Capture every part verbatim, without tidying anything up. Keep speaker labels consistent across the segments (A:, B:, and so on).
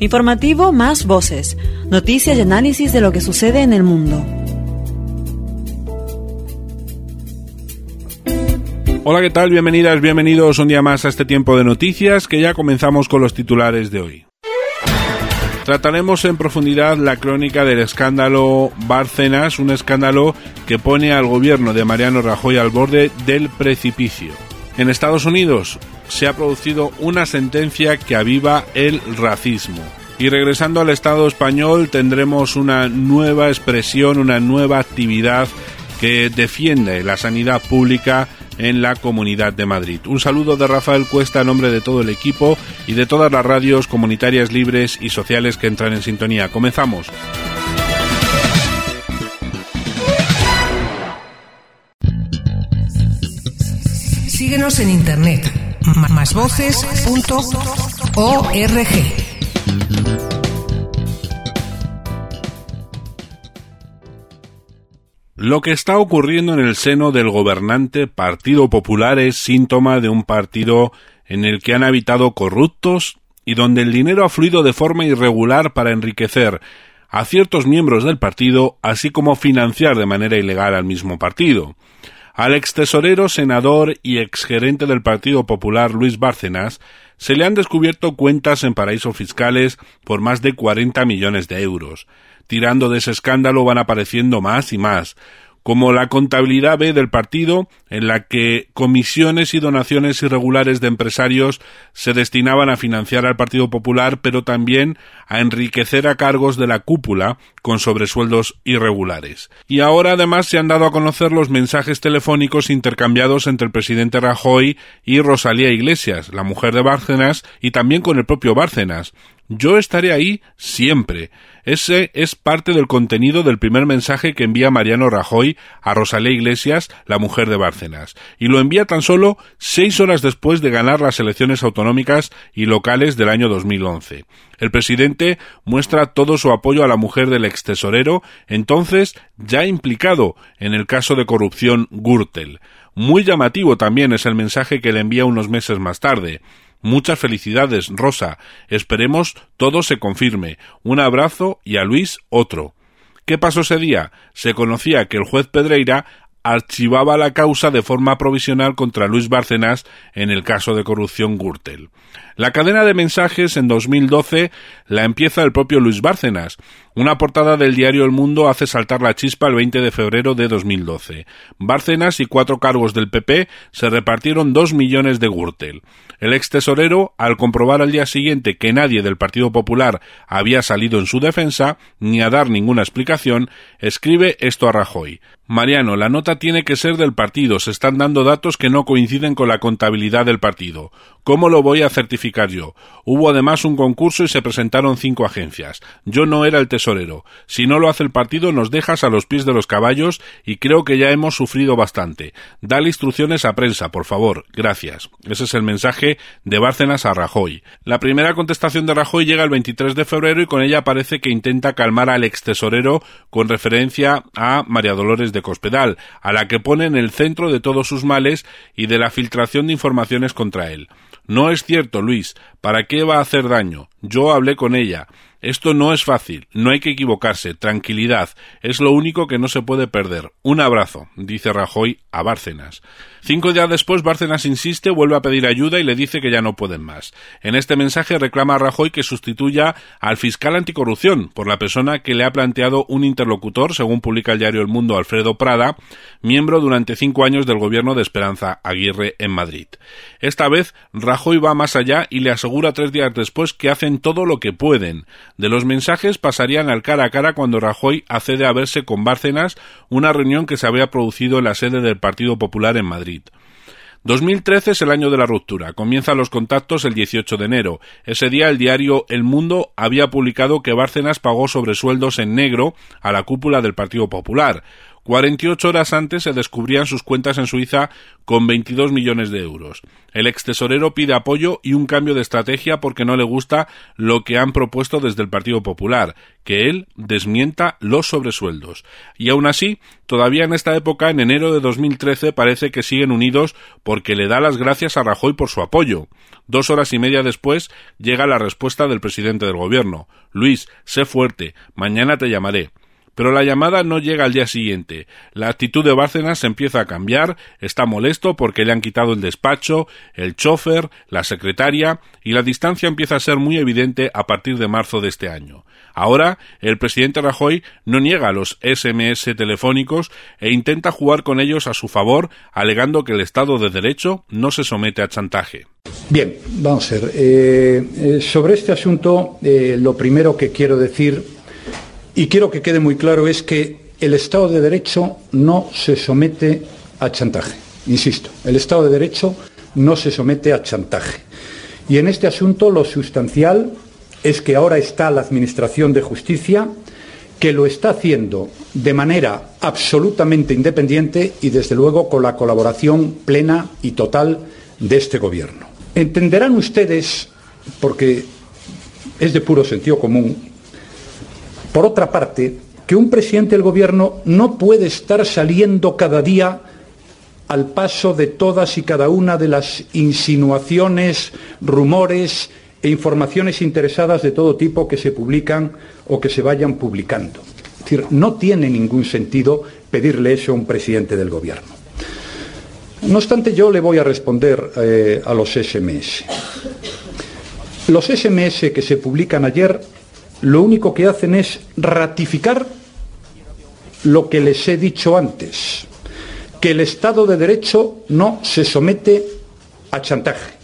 A: Informativo Más Voces. Noticias y análisis de lo que sucede en el mundo.
B: Hola, ¿qué tal? Bienvenidas, bienvenidos un día más a este tiempo de noticias, que ya comenzamos con los titulares de hoy. Trataremos en profundidad la crónica del escándalo Bárcenas, un escándalo que pone al gobierno de Mariano Rajoy al borde del precipicio. En Estados Unidos se ha producido una sentencia que aviva el racismo. Y regresando al Estado español tendremos una nueva expresión, una nueva actividad que defiende la sanidad pública en la Comunidad de Madrid. Un saludo de Rafael Cuesta a nombre de todo el equipo y de todas las radios comunitarias libres y sociales que entran en sintonía. Comenzamos.
C: Síguenos en internet, más voces punto org.
B: Lo que está ocurriendo en el seno del gobernante Partido Popular es síntoma de un partido en el que han habitado corruptos y donde el dinero ha fluido de forma irregular para enriquecer a ciertos miembros del partido, así como financiar de manera ilegal al mismo partido. Al extesorero, senador y exgerente del Partido Popular, Luis Bárcenas, se le han descubierto cuentas en paraísos fiscales por más de cuarenta millones de euros. Tirando de ese escándalo van apareciendo más y más, como la contabilidad B del partido, en la que comisiones y donaciones irregulares de empresarios se destinaban a financiar al Partido Popular, pero también a enriquecer a cargos de la cúpula con sobresueldos irregulares. Y ahora además se han dado a conocer los mensajes telefónicos intercambiados entre el presidente Rajoy y Rosalía Iglesias, la mujer de Bárcenas, y también con el propio Bárcenas. Yo estaré ahí siempre. Ese es parte del contenido del primer mensaje que envía Mariano Rajoy a Rosalía Iglesias, la mujer de Bárcenas, y lo envía tan solo seis horas después de ganar las elecciones autonómicas y locales del año dos mil once. El presidente muestra todo su apoyo a la mujer del extesorero, entonces ya implicado en el caso de corrupción Gürtel. Muy llamativo también es el mensaje que le envía unos meses más tarde. Muchas felicidades, Rosa. Esperemos todo se confirme. Un abrazo y a Luis otro. ¿Qué pasó ese día? Se conocía que el juez Pedreira archivaba la causa de forma provisional contra Luis Bárcenas en el caso de corrupción Gürtel. La cadena de mensajes en dos mil doce la empieza el propio Luis Bárcenas. Una portada del diario El Mundo hace saltar la chispa el veinte de febrero de dos mil doce. Bárcenas y cuatro cargos del P P se repartieron dos millones de Gürtel. El extesorero, al comprobar al día siguiente que nadie del Partido Popular había salido en su defensa, ni a dar ninguna explicación, escribe esto a Rajoy. Mariano, la nota tiene que ser del partido, se están dando datos que no coinciden con la contabilidad del partido. ¿Cómo lo voy a certificar yo? Hubo además un concurso y se presentaron cinco agencias. Yo no era el tesorero. Si no lo hace el partido nos dejas a los pies de los caballos y creo que ya hemos sufrido bastante. Dale instrucciones a prensa, por favor. Gracias. Ese es el mensaje de Bárcenas a Rajoy. La primera contestación de Rajoy llega el veintitrés de febrero y con ella parece que intenta calmar al extesorero con referencia a María Dolores de Cospedal, a la que pone en el centro de todos sus males y de la filtración de informaciones contra él. No es cierto, Luis. ¿Para qué va a hacer daño? Yo hablé con ella. Esto no es fácil, no hay que equivocarse, tranquilidad, es lo único que no se puede perder. Un abrazo, dice Rajoy a Bárcenas. Cinco días después, Bárcenas insiste, vuelve a pedir ayuda y le dice que ya no pueden más. En este mensaje reclama a Rajoy que sustituya al fiscal anticorrupción por la persona que le ha planteado un interlocutor, según publica el diario El Mundo, Alfredo Prada, miembro durante cinco años del gobierno de Esperanza Aguirre en Madrid. Esta vez, Rajoy va más allá y le asegura tres días después que hacen todo lo que pueden. De los mensajes pasarían al cara a cara cuando Rajoy accede a verse con Bárcenas, una reunión que se había producido en la sede del Partido Popular en Madrid. dos mil trece es el año de la ruptura. Comienzan los contactos el dieciocho de enero. Ese día el diario El Mundo había publicado que Bárcenas pagó sobresueldos en negro a la cúpula del Partido Popular. cuarenta y ocho horas antes se descubrían sus cuentas en Suiza con veintidós millones de euros. El extesorero pide apoyo y un cambio de estrategia porque no le gusta lo que han propuesto desde el Partido Popular, que él desmienta los sobresueldos. Y aún así, todavía en esta época, en enero de dos mil trece, parece que siguen unidos porque le da las gracias a Rajoy por su apoyo. Dos horas y media después llega la respuesta del presidente del gobierno. Luis, sé fuerte, mañana te llamaré. Pero la llamada no llega al día siguiente. La actitud de Bárcenas empieza a cambiar, está molesto porque le han quitado el despacho, el chofer, la secretaria, y la distancia empieza a ser muy evidente a partir de marzo de este año. Ahora, el presidente Rajoy no niega los ese eme ese telefónicos e intenta jugar con ellos a su favor, alegando que el Estado de Derecho no se somete a chantaje.
D: Bien, vamos a ver. Eh, eh, sobre este asunto, eh, lo primero que quiero decir, y quiero que quede muy claro, es que el Estado de Derecho no se somete a chantaje. Insisto, el Estado de Derecho no se somete a chantaje. Y en este asunto lo sustancial es que ahora está la Administración de Justicia, que lo está haciendo de manera absolutamente independiente y, desde luego, con la colaboración plena y total de este Gobierno. Entenderán ustedes, porque es de puro sentido común, por otra parte, que un presidente del Gobierno no puede estar saliendo cada día al paso de todas y cada una de las insinuaciones, rumores e informaciones interesadas de todo tipo que se publican o que se vayan publicando. Es decir, no tiene ningún sentido pedirle eso a un presidente del Gobierno. No obstante, yo le voy a responder eh, a los ese eme ese. Los ese eme ese que se publican ayer lo único que hacen es ratificar lo que les he dicho antes, que el Estado de Derecho no se somete a chantaje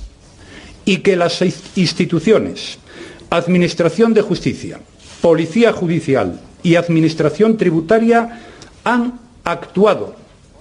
D: y que las instituciones, Administración de Justicia, Policía Judicial y Administración Tributaria han actuado,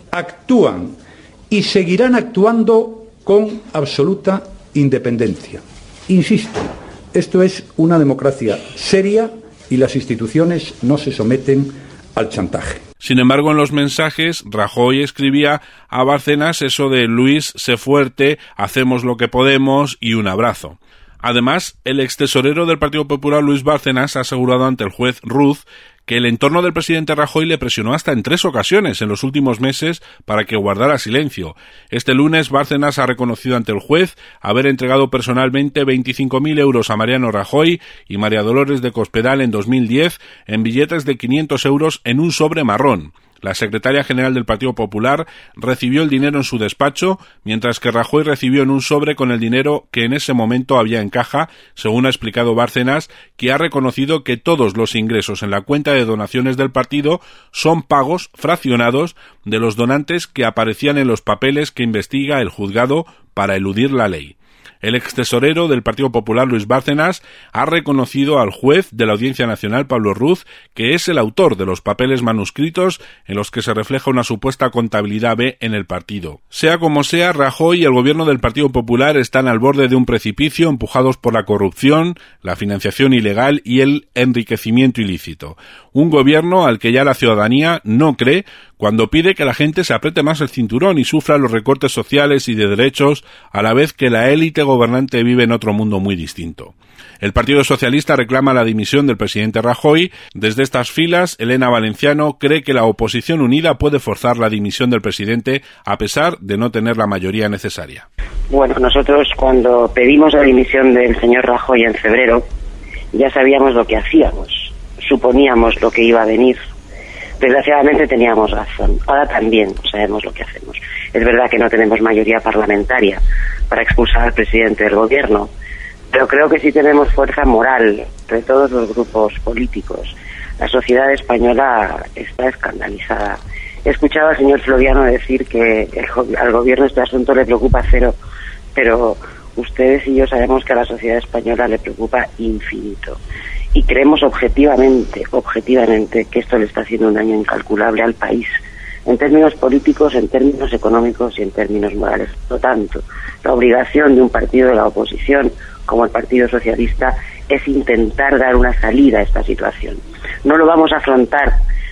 D: actúan y seguirán actuando con absoluta independencia. Insisto, esto es una democracia seria y las instituciones no se someten al chantaje.
B: Sin embargo, en los mensajes, Rajoy escribía a Bárcenas eso de Luis, sé fuerte, hacemos lo que podemos y un abrazo. Además, el extesorero del Partido Popular, Luis Bárcenas, ha asegurado ante el juez Ruz que el entorno del presidente Rajoy le presionó hasta en tres ocasiones en los últimos meses para que guardara silencio. Este lunes, Bárcenas ha reconocido ante el juez haber entregado personalmente veinticinco mil euros a Mariano Rajoy y María Dolores de Cospedal en dos mil diez en billetes de quinientos euros en un sobre marrón. La secretaria general del Partido Popular recibió el dinero en su despacho, mientras que Rajoy recibió en un sobre con el dinero que en ese momento había en caja, según ha explicado Bárcenas, que ha reconocido que todos los ingresos en la cuenta de donaciones del partido son pagos fraccionados de los donantes que aparecían en los papeles que investiga el juzgado para eludir la ley. El extesorero del Partido Popular, Luis Bárcenas, ha reconocido al juez de la Audiencia Nacional, Pablo Ruz, que es el autor de los papeles manuscritos en los que se refleja una supuesta contabilidad B en el partido. Sea como sea, Rajoy y el gobierno del Partido Popular están al borde de un precipicio, empujados por la corrupción, la financiación ilegal y el enriquecimiento ilícito. Un gobierno al que ya la ciudadanía no cree cuando pide que la gente se apriete más el cinturón y sufra los recortes sociales y de derechos, a la vez que la élite gobernante vive en otro mundo muy distinto. El Partido Socialista reclama la dimisión del presidente Rajoy. Desde estas filas, Elena Valenciano cree que la oposición unida puede forzar la dimisión del presidente a pesar de no tener la mayoría necesaria.
E: Bueno, nosotros cuando pedimos la dimisión del señor Rajoy en febrero, ya sabíamos lo que hacíamos, suponíamos lo que iba a venir. Desgraciadamente teníamos razón. Ahora también sabemos lo que hacemos. Es verdad que no tenemos mayoría parlamentaria para expulsar al presidente del gobierno, pero creo que sí tenemos fuerza moral de todos los grupos políticos. La sociedad española está escandalizada. He escuchado al señor Floriano decir que el, al gobierno este asunto le preocupa cero, pero ustedes y yo sabemos que a la sociedad española le preocupa infinito. Y creemos objetivamente, objetivamente, que esto le está haciendo un daño incalculable al país, en términos políticos, en términos económicos y en términos morales. Por lo tanto, la obligación de un partido de la oposición, como el Partido Socialista, es intentar dar una salida a esta situación. No lo vamos a afrontar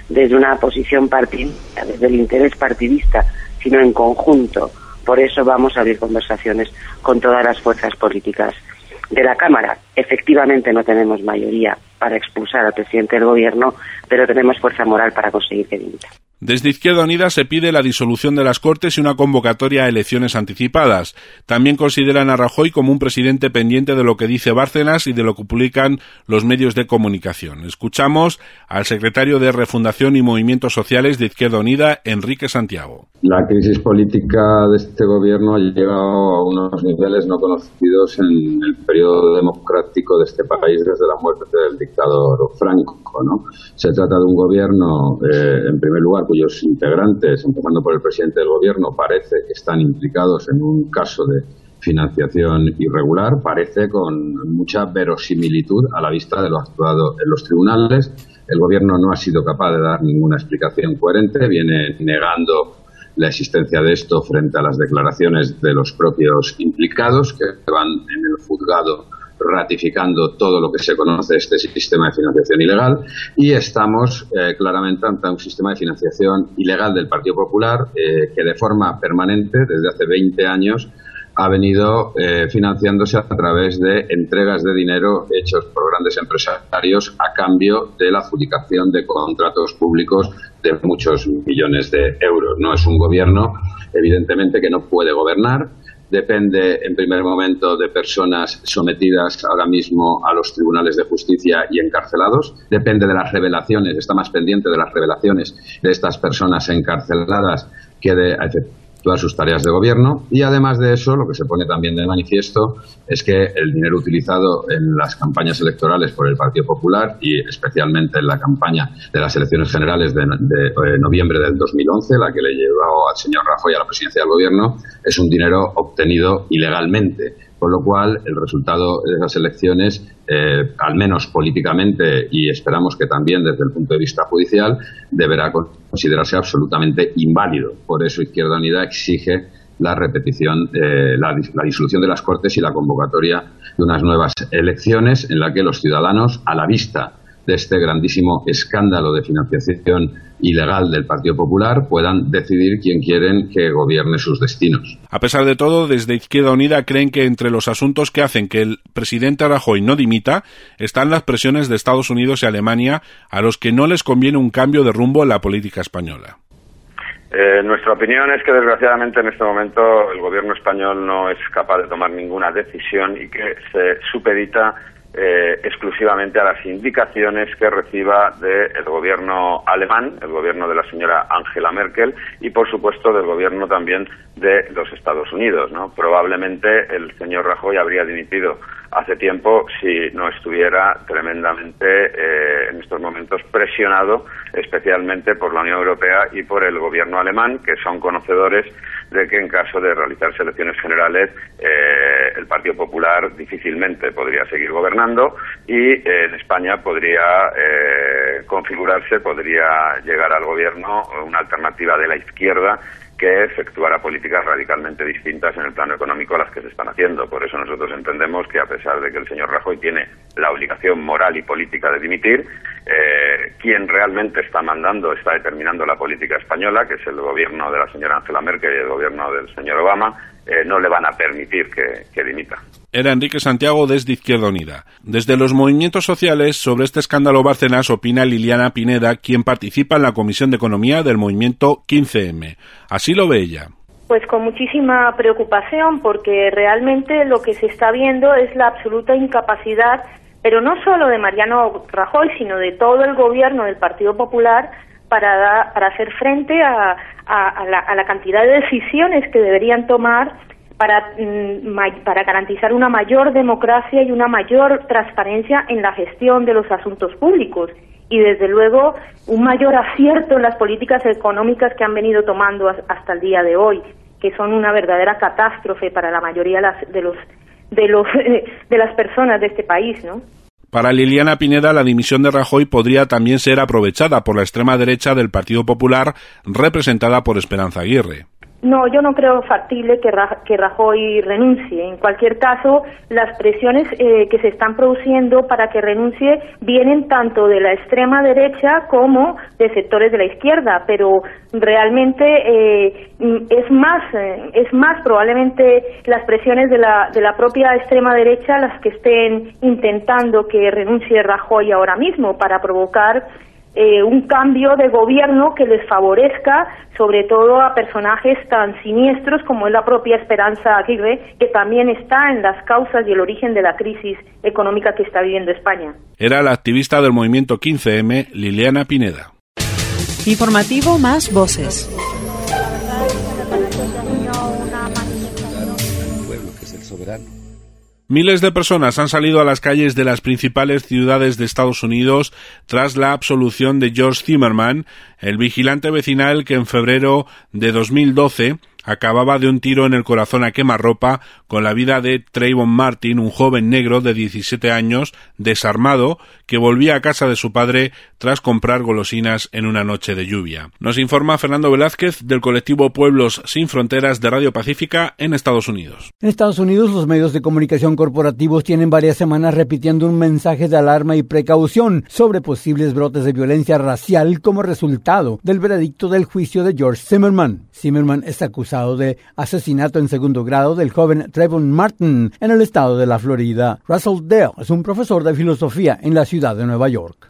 E: desde una posición partidista, desde el interés partidista, sino en conjunto. Por eso vamos a abrir conversaciones con todas las fuerzas políticas de la Cámara. Efectivamente no tenemos mayoría para expulsar al presidente del Gobierno, pero tenemos fuerza moral para conseguir que dimita.
B: Desde Izquierda Unida se pide la disolución de las Cortes y una convocatoria a elecciones anticipadas. También consideran a Rajoy como un presidente pendiente de lo que dice Bárcenas y de lo que publican los medios de comunicación. Escuchamos al secretario de Refundación y Movimientos Sociales de Izquierda Unida, Enrique Santiago.
F: La crisis política de este gobierno ha llegado a unos niveles no conocidos en el periodo democrático de este país desde la muerte del dictador Franco, ¿no? Se trata de un gobierno, eh, en primer lugar, cuyos integrantes, empezando por el presidente del gobierno, parece que están implicados en un caso de financiación irregular, parece con mucha verosimilitud a la vista de lo actuado en los tribunales. El gobierno no ha sido capaz de dar ninguna explicación coherente, viene negando la existencia de esto frente a las declaraciones de los propios implicados, que van en el juzgado ratificando todo lo que se conoce de este sistema de financiación ilegal, y estamos eh, claramente ante un sistema de financiación ilegal del Partido Popular eh, que de forma permanente desde hace veinte años ha venido eh, financiándose a través de entregas de dinero hechos por grandes empresarios a cambio de la adjudicación de contratos públicos de muchos millones de euros. No es un gobierno, evidentemente, que no puede gobernar. Depende, en primer momento, de personas sometidas ahora mismo a los tribunales de justicia y encarcelados. Depende de las revelaciones, está más pendiente de las revelaciones de estas personas encarceladas que de efectuar sus tareas de gobierno. Y además de eso, lo que se pone también de manifiesto es que el dinero utilizado en las campañas electorales por el Partido Popular, y especialmente en la campaña de las elecciones generales de, de eh, noviembre del dos mil once, la que le llevó al señor Rajoy a la presidencia del gobierno, es un dinero obtenido ilegalmente. Con lo cual, el resultado de esas elecciones, eh, al menos políticamente, y esperamos que también desde el punto de vista judicial, deberá considerarse absolutamente inválido. Por eso Izquierda Unida exige la repetición, eh, la, la disolución de las Cortes y la convocatoria de unas nuevas elecciones en la que los ciudadanos, a la vista de este grandísimo escándalo de financiación ilegal del Partido Popular, puedan decidir quién quieren que gobierne sus destinos.
B: A pesar de todo, desde Izquierda Unida creen que entre los asuntos que hacen que el presidente Rajoy no dimita están las presiones de Estados Unidos y Alemania, a los que no les conviene un cambio de rumbo en la política española.
G: Eh, nuestra opinión es que, desgraciadamente, en este momento el gobierno español no es capaz de tomar ninguna decisión y que se supedita Eh, exclusivamente a las indicaciones que reciba del gobierno alemán, el gobierno de la señora Angela Merkel, y por supuesto del gobierno también de los Estados Unidos, ¿no? Probablemente el señor Rajoy habría dimitido hace tiempo si no estuviera tremendamente eh, en estos momentos presionado, especialmente por la Unión Europea y por el gobierno alemán, que son conocedores de que en caso de realizarse elecciones generales eh, el Partido Popular difícilmente podría seguir gobernando y eh, en España podría eh, configurarse, podría llegar al gobierno una alternativa de la izquierda que efectuara políticas radicalmente distintas en el plano económico a las que se están haciendo. Por eso nosotros entendemos que, a pesar de que el señor Rajoy tiene la obligación moral y política de dimitir, eh, quien realmente está mandando, está determinando la política española, que es el gobierno de la señora Angela Merkel y el gobierno del señor Obama, eh, no le van a permitir que, que dimita.
B: Era Enrique Santiago desde Izquierda Unida. Desde los movimientos sociales, sobre este escándalo Bárcenas, opina Liliana Pineda, quien participa en la Comisión de Economía del movimiento quince eme. Así lo ve ella.
H: Pues con muchísima preocupación, porque realmente lo que se está viendo es la absoluta incapacidad, pero no solo de Mariano Rajoy, sino de todo el gobierno del Partido Popular para, da, para hacer frente a, a, a, la, a la cantidad de decisiones que deberían tomar para, para garantizar una mayor democracia y una mayor transparencia en la gestión de los asuntos públicos y, desde luego, un mayor acierto en las políticas económicas que han venido tomando hasta el día de hoy, que son una verdadera catástrofe para la mayoría de las, de los, de los, de las personas de este país, ¿no?
B: Para Liliana Pineda, la dimisión de Rajoy podría también ser aprovechada por la extrema derecha del Partido Popular, representada por Esperanza Aguirre.
H: No, yo no creo factible que, Ra- que Rajoy renuncie. En cualquier caso, las presiones eh, que se están produciendo para que renuncie vienen tanto de la extrema derecha como de sectores de la izquierda, pero realmente eh, es más, eh, es más probablemente las presiones de la, de la propia extrema derecha las que estén intentando que renuncie Rajoy ahora mismo para provocar Eh, un cambio de gobierno que les favorezca, sobre todo a personajes tan siniestros como es la propia Esperanza Aguirre, que también está en las causas y el origen de la crisis económica que está viviendo España.
B: Era la activista del movimiento quince eme, Liliana Pineda.
A: Informativo Más Voces.
B: Miles de personas han salido a las calles de las principales ciudades de Estados Unidos tras la absolución de George Zimmerman, el vigilante vecinal que en febrero de dos mil doce acababa de un tiro en el corazón a quemarropa con la vida de Trayvon Martin, un joven negro de diecisiete años, desarmado, que volvía a casa de su padre tras comprar golosinas en una noche de lluvia. Nos informa Fernando Velázquez del colectivo Pueblos Sin Fronteras de Radio Pacífica en Estados Unidos.
I: En Estados Unidos, los medios de comunicación corporativos tienen varias semanas repitiendo un mensaje de alarma y precaución sobre posibles brotes de violencia racial como resultado del veredicto del juicio de George Zimmerman. Zimmerman es acusado de asesinato en segundo grado del joven Trayvon Martin en el estado de la Florida. Russell Dale es un profesor de filosofía en la ciudad de Nueva York.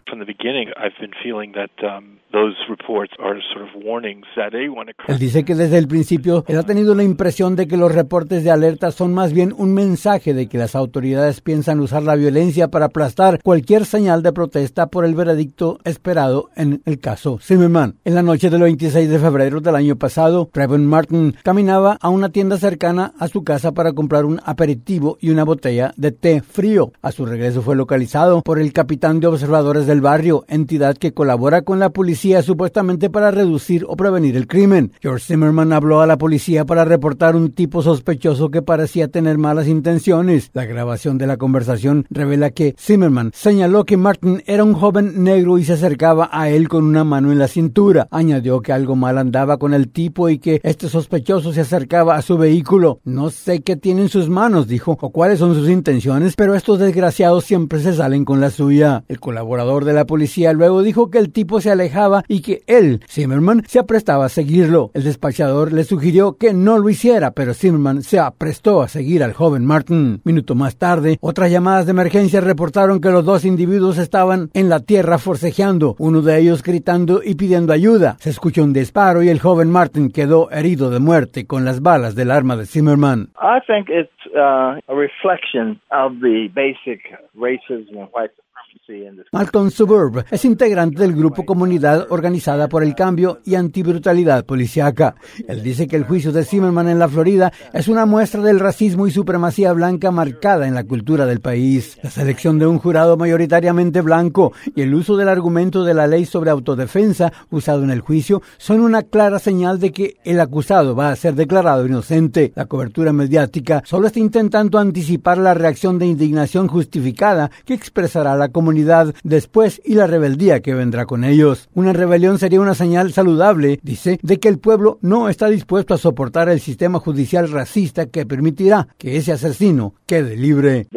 I: Él dice que desde el principio él ha tenido la impresión de que los reportes de alerta son más bien un mensaje de que las autoridades piensan usar la violencia para aplastar cualquier señal de protesta por el veredicto esperado en el caso Zimmerman. En la noche del veintiséis de febrero del año pasado, Trayvon Martin caminaba a una tienda cercana a su casa para comprar un aperitivo y una botella de té frío. A su regreso fue localizado por el capitán de observadores del barrio, entidad que colabora con la policía supuestamente para reducir o prevenir el crimen. George Zimmerman habló a la policía para reportar un tipo sospechoso que parecía tener malas intenciones. La grabación de la conversación revela que Zimmerman señaló que Martin era un joven negro y se acercaba a él con una mano en la cintura. Añadió que algo mal andaba con el tipo y que este sospechoso se acercaba a su vehículo. No sé qué tiene en sus manos, dijo, o cuáles son sus intenciones, pero estos desgraciados siempre se salen con la suya. El colaborador de la policía luego dijo que el tipo se alejaba y que él, Zimmerman, se aprestaba a seguirlo. El despachador le sugirió que no lo hiciera, pero Zimmerman se aprestó a seguir al joven Martin. Minuto más tarde, otras llamadas de emergencia reportaron que los dos individuos estaban en la tierra forcejeando, uno de ellos gritando y pidiendo ayuda. Se escuchó un disparo y el joven Martin quedó herido de muerte con las balas del arma de Zimmerman.
J: I think it's uh, a reflection of the basic racism and white
I: Malcolm Suburb es integrante del grupo Comunidad Organizada por el Cambio y Antibrutalidad Policiaca. Él dice que el juicio de Zimmerman en la Florida es una muestra del racismo y supremacía blanca marcada en la cultura del país. La selección de un jurado mayoritariamente blanco y el uso del argumento de la ley sobre autodefensa usado en el juicio son una clara señal de que el acusado va a ser declarado inocente. La cobertura mediática solo está intentando anticipar la reacción de indignación justificada que expresará la comunidad después y la rebeldía que vendrá con ellos. Una rebelión sería una señal saludable, dice, de que el pueblo no está dispuesto a soportar el sistema judicial racista que permitirá que ese asesino quede libre.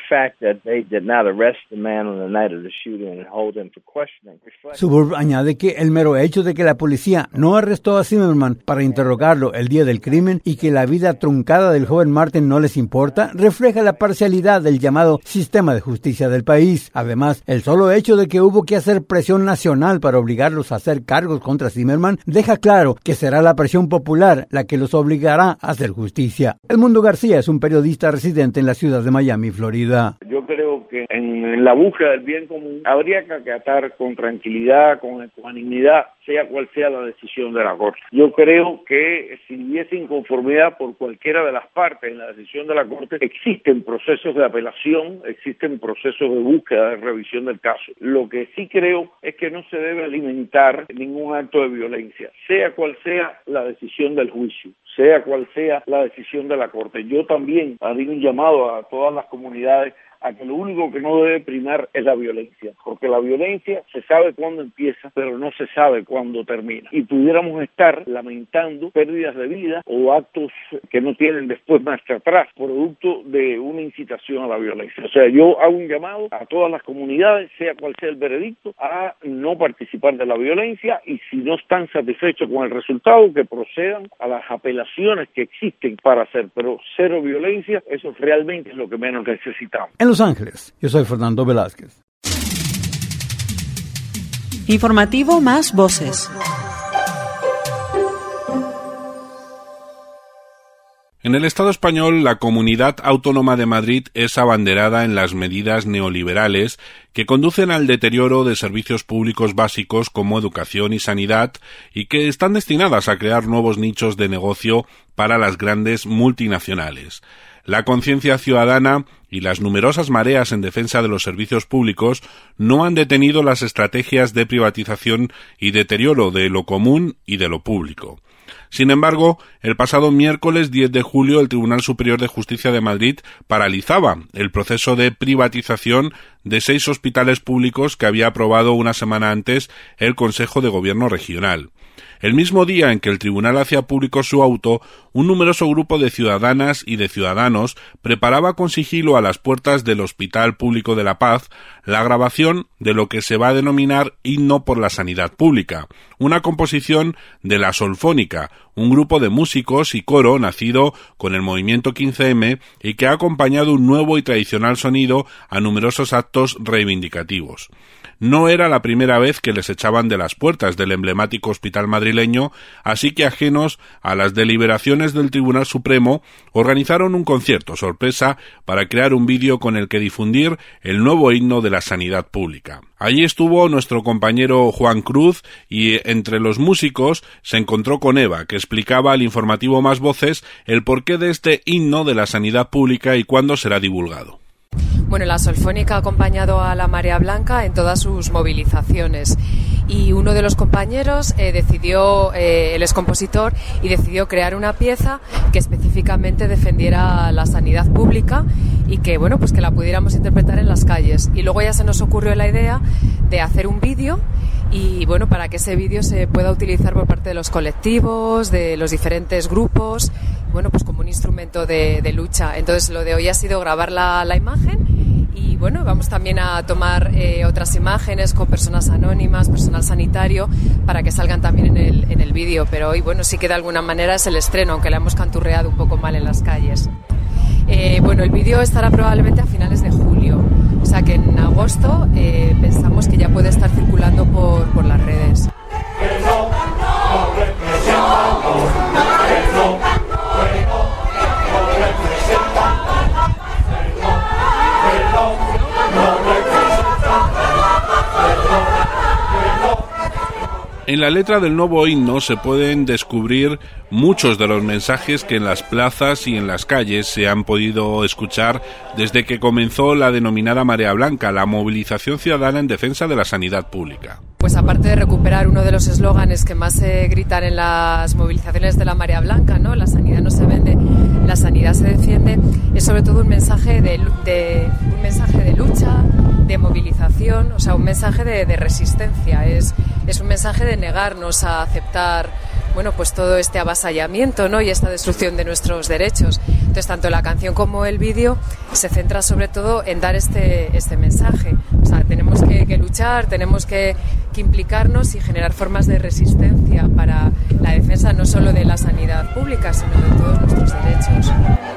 I: Suburb añade que el mero hecho de que la policía no arrestó a Zimmerman para interrogarlo el día del crimen y que la vida truncada del joven Martin no les importa, refleja la parcialidad del llamado sistema de justicia del país. Además, el solo hecho de que hubo que hacer presión nacional para obligarlos a hacer cargos contra Zimmerman deja claro que será la presión popular la que los obligará a hacer justicia. Edmundo García es un periodista residente en la ciudad de Miami, Florida.
K: Yo creo que en la búsqueda del bien común habría que acatar con tranquilidad, con ecuanimidad, sea cual sea la decisión de la Corte. Yo creo que si hubiese inconformidad por cualquiera de las partes en la decisión de la Corte, existen procesos de apelación, existen procesos de búsqueda, de revisión del caso. Lo que sí creo es que no se debe alimentar ningún acto de violencia, sea cual sea la decisión del juicio, sea cual sea la decisión de la Corte. Yo también haría un llamado a todas las comunidades a que lo único que no debe primar es la violencia, porque la violencia se sabe cuándo empieza, pero no se sabe cuándo termina. Y pudiéramos estar lamentando pérdidas de vida o actos que no tienen después marcha atrás, producto de una incitación a la violencia. O sea, yo hago un llamado a todas las comunidades, sea cual sea el veredicto, a no participar de la violencia, y si no están satisfechos con el resultado, que procedan a las apelaciones que existen para hacer, pero cero violencia, eso realmente es lo que menos necesitamos.
I: En Los Ángeles, yo soy Fernando Velázquez.
A: Informativo Más Voces.
B: En el Estado español, la Comunidad Autónoma de Madrid es abanderada en las medidas neoliberales que conducen al deterioro de servicios públicos básicos como educación y sanidad, y que están destinadas a crear nuevos nichos de negocio para las grandes multinacionales. La conciencia ciudadana y las numerosas mareas en defensa de los servicios públicos no han detenido las estrategias de privatización y deterioro de lo común y de lo público. Sin embargo, el pasado miércoles diez de julio el Tribunal Superior de Justicia de Madrid paralizaba el proceso de privatización de seis hospitales públicos que había aprobado una semana antes el Consejo de Gobierno Regional. El mismo día en que el tribunal hacía público su auto, un numeroso grupo de ciudadanas y de ciudadanos preparaba con sigilo a las puertas del Hospital Público de La Paz la grabación de lo que se va a denominar Himno por la Sanidad Pública, una composición de La Solfónica, un grupo de músicos y coro nacido con el movimiento quince eme y que ha acompañado un nuevo y tradicional sonido a numerosos actos reivindicativos. No era la primera vez que les echaban de las puertas del emblemático hospital madrileño, así que ajenos a las deliberaciones del Tribunal Supremo, organizaron un concierto sorpresa para crear un vídeo con el que difundir el nuevo himno de la sanidad pública. Allí estuvo nuestro compañero Juan Cruz y entre los músicos se encontró con Eva, que explicaba al informativo Más Voces el porqué de este himno de la sanidad pública y cuándo será divulgado.
L: Bueno, la Solfónica ha acompañado a la Marea Blanca en todas sus movilizaciones, y uno de los compañeros eh, decidió, eh, él es compositor, y decidió crear una pieza que específicamente defendiera la sanidad pública y que, bueno, pues que la pudiéramos interpretar en las calles. Y luego ya se nos ocurrió la idea de hacer un vídeo, y bueno, para que ese vídeo se pueda utilizar por parte de los colectivos, de los diferentes grupos, bueno, pues como un instrumento de, de lucha. Entonces lo de hoy ha sido grabar la, la imagen, y bueno, vamos también a tomar eh, otras imágenes con personas anónimas, personal sanitario, para que salgan también en el, en el vídeo. Pero hoy, bueno, sí que de alguna manera es el estreno, aunque la hemos canturreado un poco mal en las calles. Eh, bueno, el vídeo estará probablemente a finales de julio, o sea que en agosto eh, pensamos que ya puede estar circulando por, por las redes.
B: En la letra del nuevo himno se pueden descubrir muchos de los mensajes que en las plazas y en las calles se han podido escuchar desde que comenzó la denominada Marea Blanca, la movilización ciudadana en defensa de la sanidad pública.
L: Pues aparte de recuperar uno de los eslóganes que más se gritan en las movilizaciones de la Marea Blanca, ¿no? La sanidad no se vende, la sanidad se defiende, es sobre todo un mensaje de, de, un mensaje de lucha, de movilización, o sea, un mensaje de, de resistencia, es, es un mensaje de negarnos a aceptar, bueno, pues todo este avasallamiento, ¿no? Y esta destrucción de nuestros derechos. Entonces, tanto la canción como el vídeo se centra sobre todo en dar este, este mensaje. O sea, tenemos que, que luchar, tenemos que, que implicarnos y generar formas de resistencia para la defensa no solo de la sanidad pública, sino de todos nuestros derechos.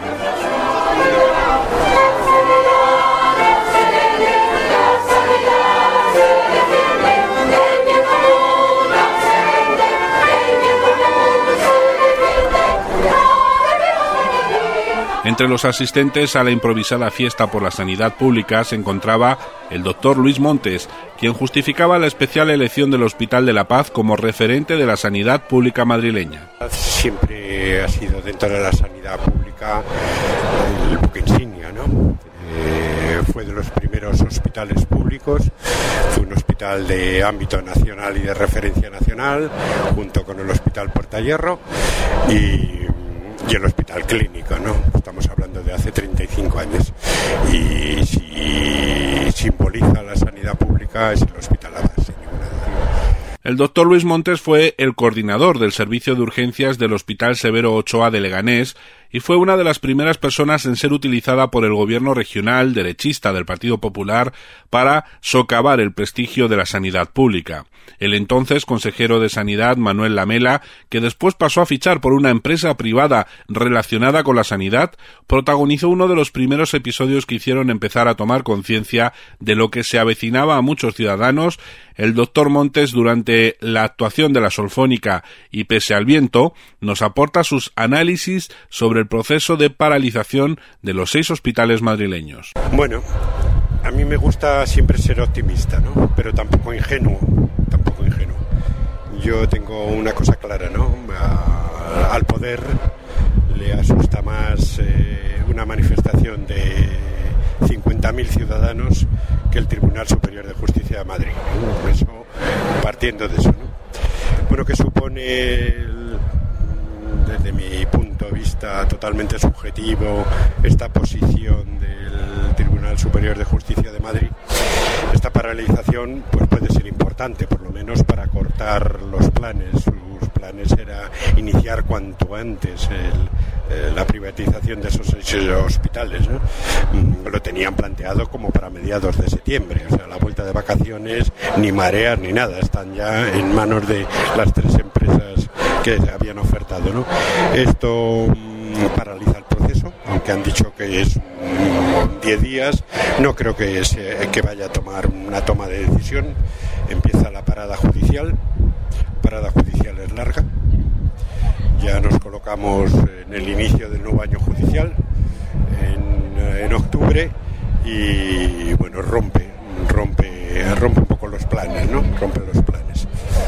B: Entre los asistentes a la improvisada fiesta por la sanidad pública se encontraba el doctor Luis Montes, quien justificaba la especial elección del Hospital de La Paz como referente de la sanidad pública madrileña.
M: Siempre ha sido dentro de la sanidad pública el buque insignia, ¿no? Eh, fue de los primeros hospitales públicos, fue un hospital de ámbito nacional y de referencia nacional, junto con el Hospital Puerta Hierro, y y el hospital clínico, ¿no? Estamos hablando de hace treinta y cinco años. Y si simboliza la sanidad pública es el hospital Abad, sin ninguna duda.
B: El doctor Luis Montes fue el coordinador del servicio de urgencias del Hospital Severo Ochoa de Leganés y fue una de las primeras personas en ser utilizada por el gobierno regional derechista del Partido Popular para socavar el prestigio de la sanidad pública. El entonces consejero de Sanidad, Manuel Lamela, que después pasó a fichar por una empresa privada relacionada con la sanidad, protagonizó uno de los primeros episodios que hicieron empezar a tomar conciencia de lo que se avecinaba a muchos ciudadanos. El doctor Montes, durante la actuación de la Solfónica y pese al viento, nos aporta sus análisis sobre el proceso de paralización de los seis hospitales madrileños.
M: Bueno, a mí me gusta siempre ser optimista, ¿no? Pero tampoco ingenuo, tampoco ingenuo. Yo tengo una cosa clara, ¿no? A, al poder le asusta más eh, una manifestación de cincuenta mil ciudadanos que el Tribunal Superior de Justicia de Madrid. Eso, partiendo de eso, ¿no? Bueno, ¿qué supone el, desde mi punto de vista totalmente subjetivo esta posición del Tribunal Superior de Justicia de Madrid? Esta paralización pues puede ser importante, por lo menos para cortar los planes. Sus planes era iniciar cuanto antes el, eh, la privatización de esos seis hospitales, ¿no? Lo tenían planteado como para mediados de septiembre, o sea, la vuelta de vacaciones, ni mareas ni nada, están ya en manos de las tres empresas que habían ofertado, ¿no? Esto mmm, paraliza el proceso, aunque han dicho que es diez días, no creo que, se, que vaya a tomar una toma de decisión. Empieza la parada judicial, parada judicial es larga, ya nos colocamos en el inicio del nuevo año judicial, en, en octubre, y bueno, rompe, rompe, rompe un poco los planes, ¿no? Rompe los planes.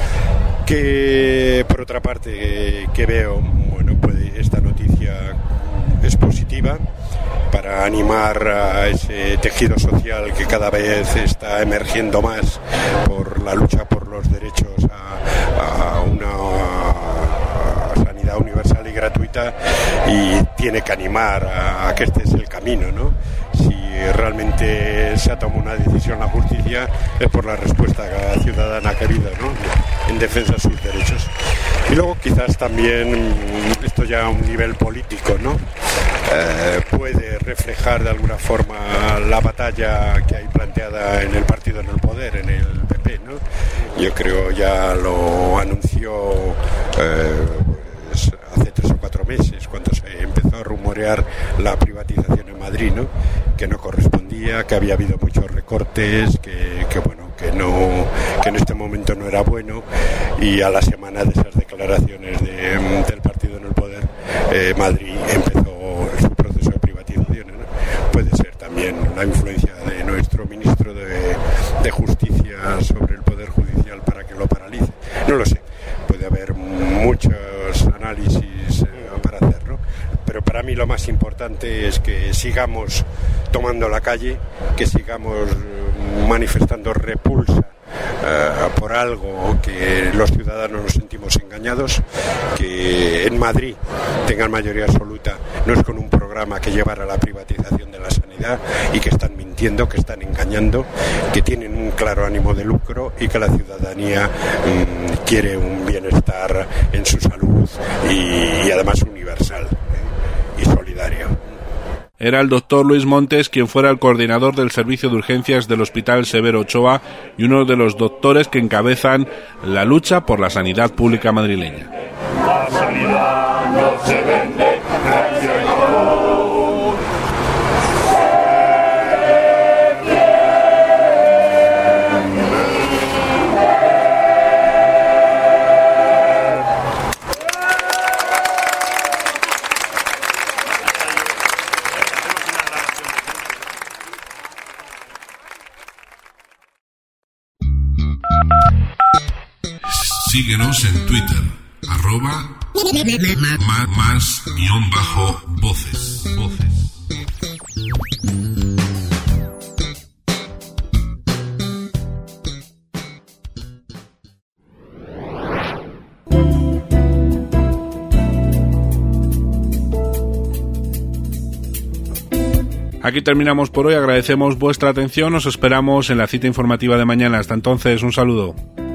M: Que por otra parte, que veo, bueno, pues esta noticia es positiva para animar a ese tejido social que cada vez está emergiendo más por la lucha por los derechos a, a una sanidad universal y gratuita, y tiene que animar a, a que este es el camino, ¿no? Si realmente se ha tomado una decisión la justicia es por la respuesta ciudadana que ha habido, ¿no? En defensa de sus derechos. Y luego quizás también, esto ya a un nivel político, ¿no? Eh, puede reflejar de alguna forma la batalla que hay planteada en el partido en el poder, en el P P, ¿no? Yo creo ya lo anunció eh, pues hace tres o cuatro meses, cuando se empezó a rumorear la privatización en Madrid, ¿no? Que no correspondía, que había habido muchos recortes, que, que bueno, que no, que en este momento no era bueno, y a la semana de esas declaraciones de, del partido en el poder, eh, Madrid empezó su proceso de privatizaciones, ¿no? Puede ser también la influencia de nuestro ministro de, de Justicia sobre el Poder Judicial para que lo paralice. No lo sé, puede haber muchos análisis eh, para hacerlo, pero para mí lo más importante es que sigamos tomando la calle, que sigamos manifestando repulsa Uh, por algo que los ciudadanos nos sentimos engañados, que en Madrid tengan mayoría absoluta, no es con un programa que llevara a la privatización de la sanidad, y que están mintiendo, que están engañando, que tienen un claro ánimo de lucro, y que la ciudadanía um, quiere un bienestar en su salud y, y además universal, ¿eh? Y solidario.
B: Era el doctor Luis Montes quien fuera el coordinador del servicio de urgencias del Hospital Severo Ochoa y uno de los doctores que encabezan la lucha por la sanidad pública madrileña.
N: La sanidad no se vende,
B: Síguenos en Twitter, arroba más, más guión bajo voces. voces. Aquí terminamos por hoy, agradecemos vuestra atención, os esperamos en la cita informativa de mañana. Hasta entonces, un saludo.